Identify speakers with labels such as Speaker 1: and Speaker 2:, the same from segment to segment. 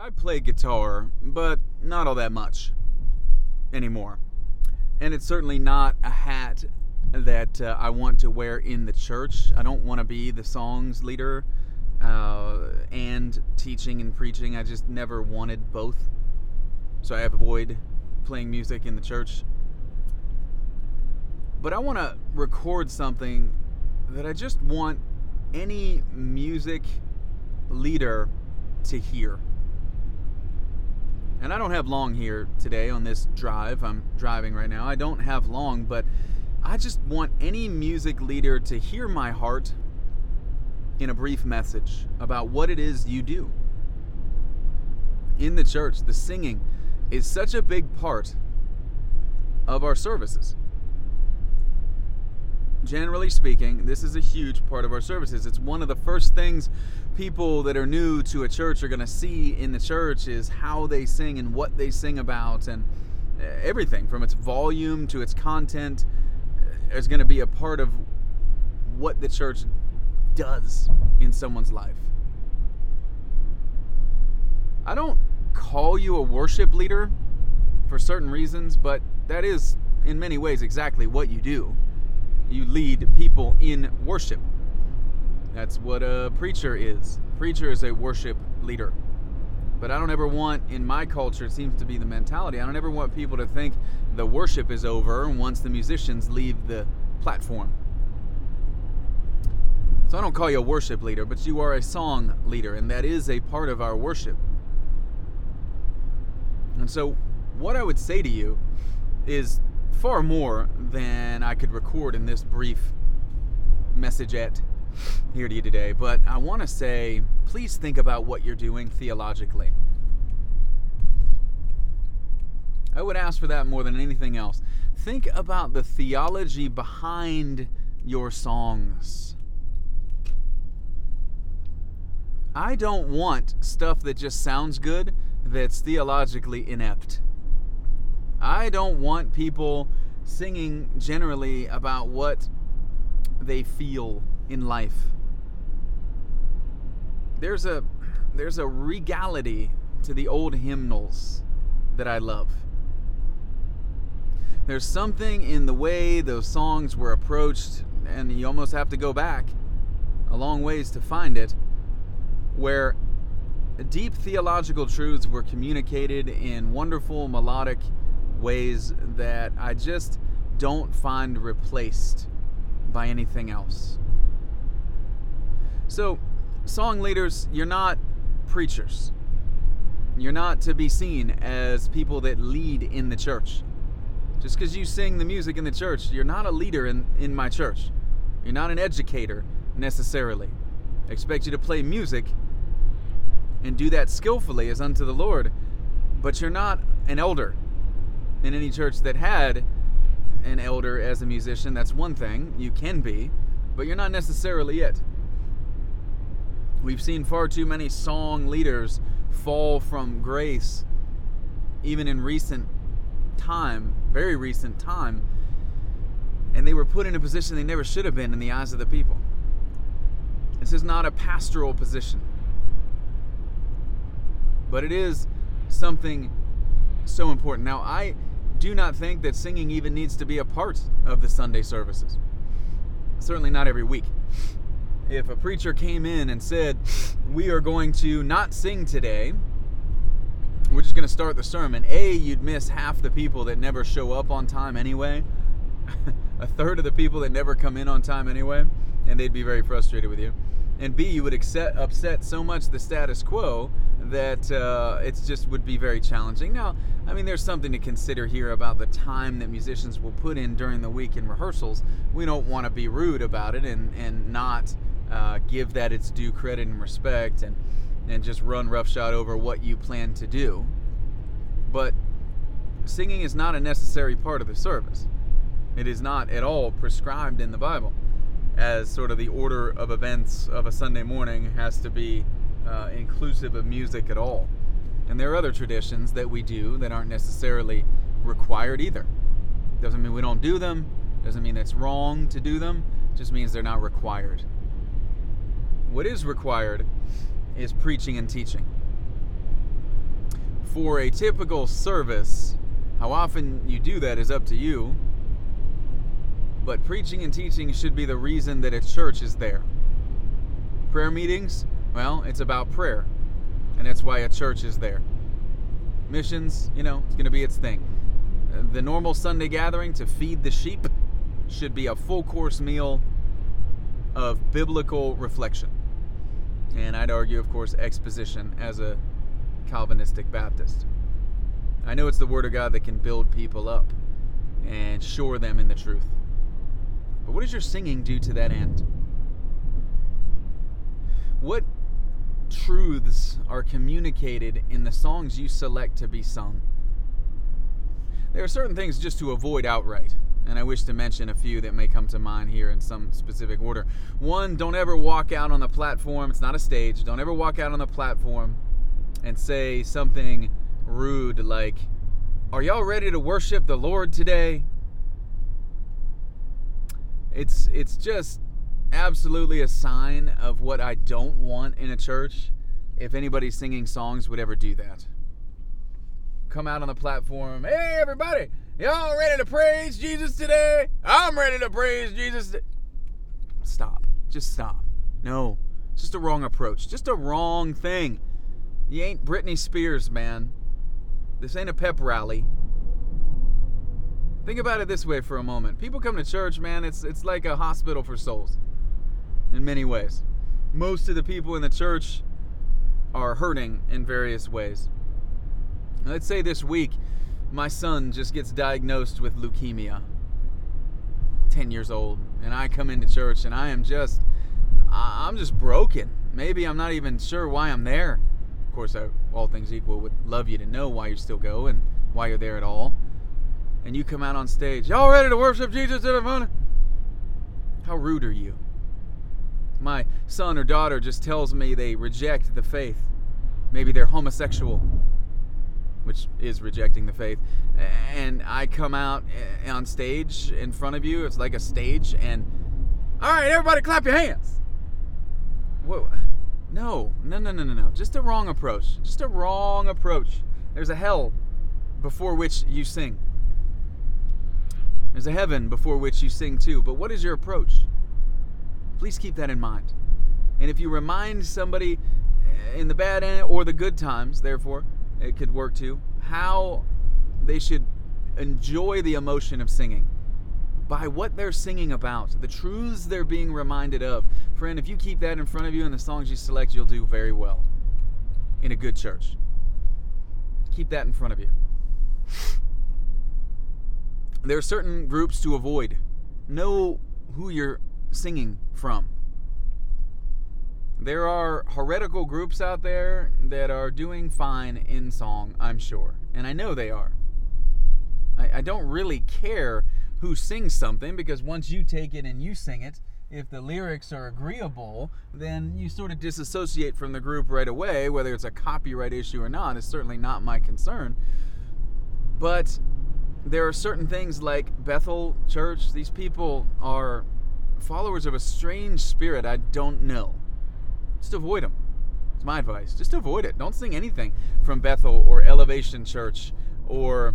Speaker 1: I play guitar, but not all that much anymore. And it's certainly not a hat that I want to wear in the church. I don't want to be the songs leader and teaching and preaching. I just never wanted both. So I avoid playing music in the church. But I want to record something that I just want any music leader to hear. And I don't have long here today on this drive. I'm driving right now. I don't have long, but I just want any music leader to hear my heart in a brief message about what it is you do. In the church, the singing is such a big part of our services. Generally speaking, this is a huge part of our services. It's one of the first things people that are new to a church are going to see in the church is how they sing and what they sing about, and everything from its volume to its content is going to be a part of what the church does in someone's life. I don't call you a worship leader for certain reasons, but that is in many ways exactly what you do. You lead people in worship. That's what a preacher is. Preacher is a worship leader. But I don't ever want, in my culture, it seems to be the mentality, I don't ever want people to think the worship is over once the musicians leave the platform. So I don't call you a worship leader, but you are a song leader, and that is a part of our worship. And so what I would say to you is far more than I could record in this brief messagette here to you today. But I want to say, please think about what you're doing theologically. I would ask for that more than anything else. Think about the theology behind your songs. I don't want stuff that just sounds good that's theologically inept. I don't want people singing generally about what they feel in life. There's a regality to the old hymnals that I love. There's something in the way those songs were approached, and you almost have to go back a long ways to find it, where deep theological truths were communicated in wonderful melodic ways that I just don't find replaced by anything else. So, song leaders, you're not preachers. You're not to be seen as people that lead in the church. Just because you sing the music in the church, you're not a leader in my church. You're not an educator necessarily. I expect you to play music and do that skillfully as unto the Lord, but you're not an elder. In any church that had an elder as a musician, that's one thing. You can be, but you're not necessarily it. We've seen far too many song leaders fall from grace, even in recent time, very recent time, and they were put in a position they never should have been in the eyes of the people. This is not a pastoral position, but it is something so important. Now, I do not think that singing even needs to be a part of the Sunday services. Certainly not every week. If a preacher came in and said, we are going to not sing today, we're just going to start the sermon, you'd miss half the people that never show up on time anyway, a third of the people that never come in on time anyway, and they'd be very frustrated with you. And B, you would upset so much the status quo that it just would be very challenging. Now, I mean, there's something to consider here about the time that musicians will put in during the week in rehearsals. We don't want to be rude about it and not give that its due credit and respect and just run roughshod over what you plan to do. But singing is not a necessary part of the service. It is not at all prescribed in the Bible as sort of the order of events of a Sunday morning has to be inclusive of music at all. And there are other traditions that we do that aren't necessarily required either. Doesn't mean we don't do them, doesn't mean it's wrong to do them, just means they're not required. What is required is preaching and teaching. For a typical service, how often you do that is up to you, but preaching and teaching should be the reason that a church is there. Prayer meetings, well, it's about prayer, and that's why a church is there. Missions, it's going to be its thing. The normal Sunday gathering to feed the sheep should be a full course meal of biblical reflection. And I'd argue, of course, exposition as a Calvinistic Baptist. I know it's the Word of God that can build people up and shore them in the truth. But what does your singing do to that end? What truths are communicated in the songs you select to be sung? There are certain things just to avoid outright, and I wish to mention a few that may come to mind here in some specific order. One, don't ever walk out on the platform. It's not a stage. Don't ever walk out on the platform and say something rude like, "Are y'all ready to worship the Lord today?" It's just absolutely a sign of what I don't want in a church if anybody singing songs would ever do that. Come out on the platform, "Hey everybody, y'all ready to praise Jesus today? I'm ready to praise Jesus." Stop. Just stop. No. It's just a wrong approach. Just a wrong thing. You ain't Britney Spears, man. This ain't a pep rally. Think about it this way for a moment. People come to church, man, it's like a hospital for souls in many ways. Most of the people in the church are hurting in various ways. Let's say this week, my son just gets diagnosed with leukemia, 10 years old, and I come into church and I'm just broken. Maybe I'm not even sure why I'm there. Of course, all things equal, would love you to know why you still go and why you're there at all. And you come out on stage, "Y'all ready to worship Jesus in the morning?" How rude are you? My son or daughter just tells me they reject the faith. Maybe they're homosexual, which is rejecting the faith. And I come out on stage in front of you. It's like a stage. And, "All right, everybody clap your hands." Whoa. No. Just a wrong approach. Just a wrong approach. There's a hell before which you sing. There's a heaven before which you sing too. But what is your approach? Please keep that in mind. And if you remind somebody in the bad or the good times, therefore, it could work too, how they should enjoy the emotion of singing by what they're singing about, the truths they're being reminded of. Friend, if you keep that in front of you in the songs you select, you'll do very well in a good church. Keep that in front of you. There are certain groups to avoid. Know who you're singing from. There are heretical groups out there that are doing fine in song, I'm sure. And I know they are. I don't really care who sings something, because once you take it and you sing it, if the lyrics are agreeable, then you sort of disassociate from the group right away. Whether it's a copyright issue or not is certainly not my concern. But there are certain things like Bethel Church. These people are followers of a strange spirit I don't know. Just avoid them. It's my advice. Just avoid it. Don't sing anything from Bethel or Elevation Church or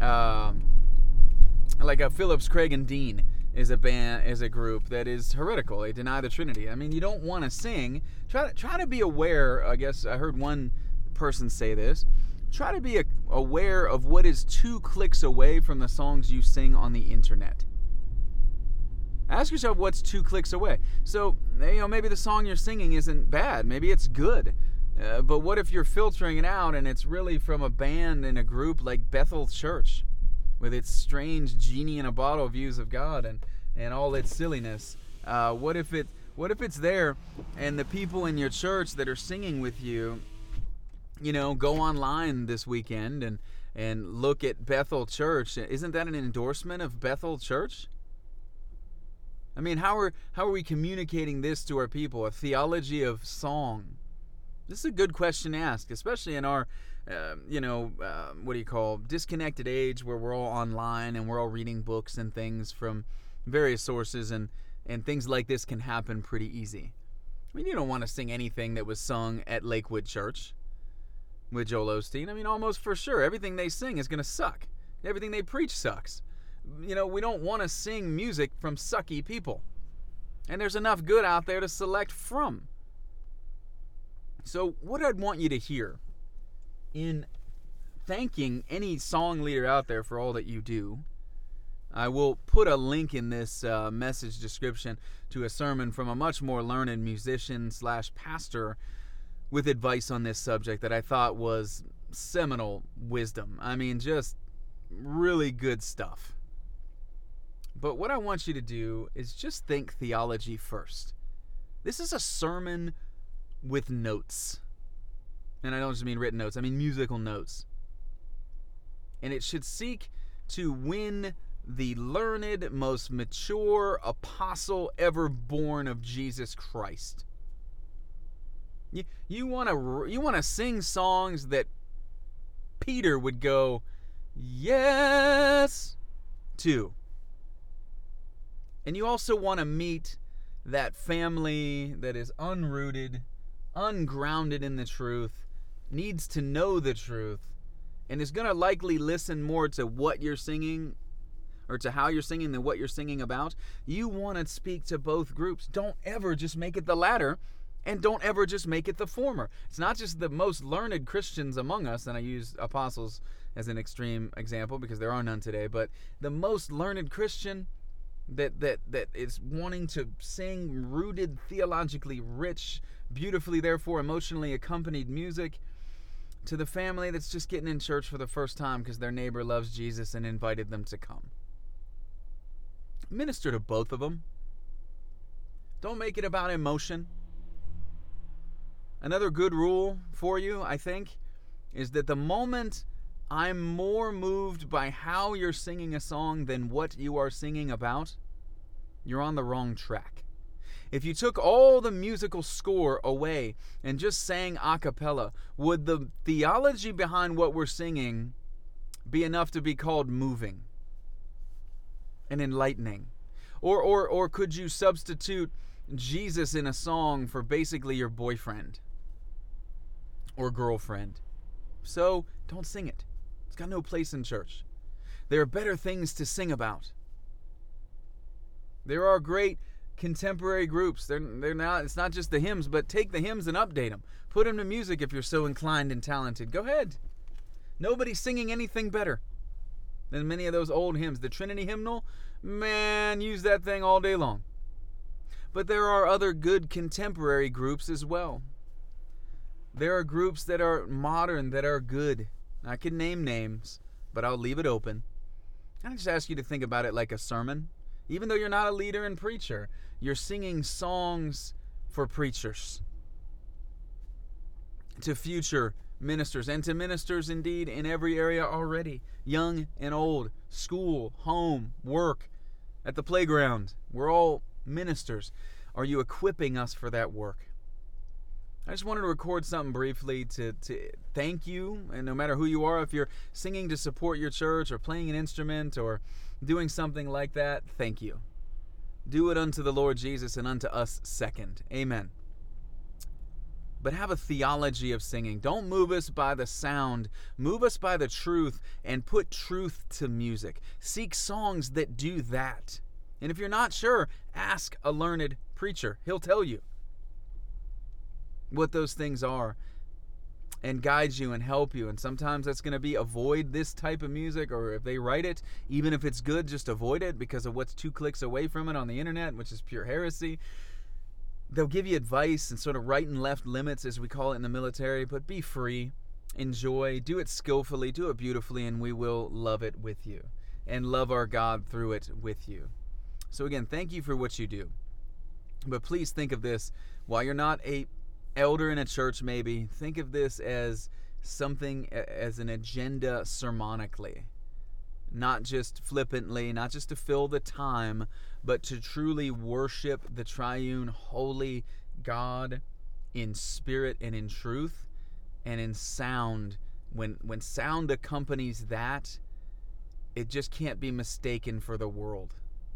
Speaker 1: like a Phillips, Craig, and Dean is a group that is heretical. They deny the Trinity. I mean, you don't want to sing. Try to be aware. I guess I heard one person say this. Try to be aware of what is 2 clicks away from the songs you sing on the internet. Ask yourself what's 2 clicks away. So, maybe the song you're singing isn't bad. Maybe it's good. But what if you're filtering it out and it's really from a band and a group like Bethel Church with its strange genie in a bottle views of God and all its silliness? What if it's there and the people in your church that are singing with you, go online this weekend and look at Bethel Church? Isn't that an endorsement of Bethel Church? I mean, how are we communicating this to our people? A theology of song. This is a good question to ask, especially in our, disconnected age where we're all online and we're all reading books and things from various sources, and things like this can happen pretty easy. I mean, you don't want to sing anything that was sung at Lakewood Church. with Joel Osteen. I mean, almost for sure. Everything they sing is going to suck. Everything they preach sucks. We don't want to sing music from sucky people. And there's enough good out there to select from. So what I'd want you to hear in thanking any song leader out there for all that you do, I will put a link in this message description to a sermon from a much more learned musician/pastor with advice on this subject that I thought was seminal wisdom. I mean, just really good stuff. But what I want you to do is just think theology first. This is a sermon with notes. And I don't just mean written notes, I mean musical notes. And it should seek to win the learned, most mature apostle ever born of Jesus Christ. You want to sing songs that Peter would go, yes, to. And you also want to meet that family that is unrooted, ungrounded in the truth, needs to know the truth, and is going to likely listen more to what you're singing or to how you're singing than what you're singing about. You want to speak to both groups. Don't ever just make it the latter, and don't ever just make it the former. It's not just the most learned Christians among us, and I use apostles as an extreme example because there are none today, but the most learned Christian that is wanting to sing rooted, theologically rich, beautifully therefore emotionally accompanied music, to the family that's just getting in church for the first time because their neighbor loves Jesus and invited them to come. Minister to both of them. Don't make it about emotion. Another good rule for you, I think, is that the moment I'm more moved by how you're singing a song than what you are singing about, you're on the wrong track. If you took all the musical score away and just sang a cappella, would the theology behind what we're singing be enough to be called moving and enlightening? Or could you substitute Jesus in a song for basically your boyfriend or girlfriend? So don't sing it. It's got no place in church. There are better things to sing about. There are great contemporary groups. They're not. It's not just the hymns, but take the hymns and update them. Put them to music if you're so inclined and talented. Go ahead. Nobody's singing anything better than many of those old hymns. The Trinity hymnal, man, use that thing all day long. But there are other good contemporary groups as well. There are groups that are modern, that are good. I can name names, but I'll leave it open. I just ask you to think about it like a sermon. Even though you're not a leader and preacher, you're singing songs for preachers, to future ministers, and to ministers indeed in every area already, young and old, school, home, work, at the playground. We're all ministers. Are you equipping us for that work? I just wanted to record something briefly to thank you, and no matter who you are, if you're singing to support your church or playing an instrument or doing something like that, thank you. Do it unto the Lord Jesus and unto us second. Amen. But have a theology of singing. Don't move us by the sound. Move us by the truth and put truth to music. Seek songs that do that. And if you're not sure, ask a learned preacher. He'll tell you what those things are and guide you and help you. And sometimes that's going to be avoid this type of music, or if they write it, even if it's good, just avoid it because of what's 2 clicks away from it on the internet, which is pure heresy. They'll give you advice and sort of right and left limits, as we call it in the military, but be free, enjoy, do it skillfully, do it beautifully, and we will love it with you and love our God through it with you. So again, thank you for what you do. But please think of this, while you're not a elder in a church, maybe think of this as something, as an agenda sermonically, not just flippantly, not just to fill the time, but to truly worship the triune holy God in spirit and in truth and in sound. When sound accompanies that, it just can't be mistaken for the world.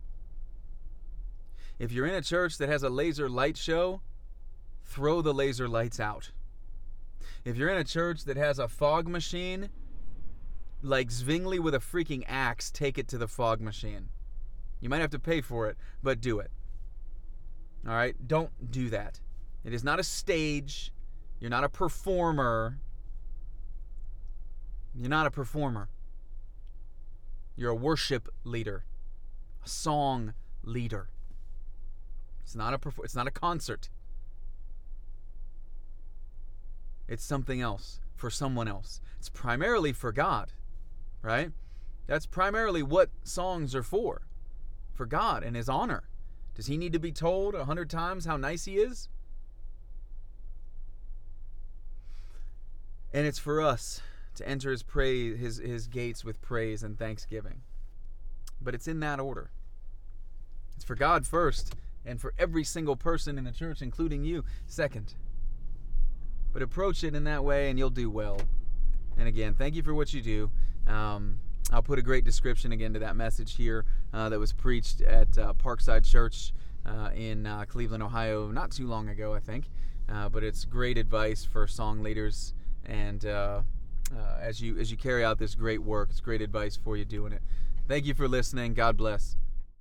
Speaker 1: If you're in a church that has a laser light show, throw the laser lights out. If you're in a church that has a fog machine, like Zwingli with a freaking axe, take it to the fog machine. You might have to pay for it, but do it. All right? Don't do that. It is not a stage. You're not a performer. You're not a performer. You're a worship leader, a song leader. It's not a concert. It's something else for someone else. It's primarily for God, right? That's primarily what songs are for God and His honor. Does He need to be told 100 times how nice He is? And it's for us to enter His gates with praise and thanksgiving. But it's in that order. It's for God first, and for every single person in the church, including you, second. But approach it in that way and you'll do well. And again, thank you for what you do. I'll put a great description again to that message here that was preached at Parkside Church in Cleveland, Ohio, not too long ago, I think. But it's great advice for song leaders, and as you carry out this great work, it's great advice for you doing it. Thank you for listening. God bless.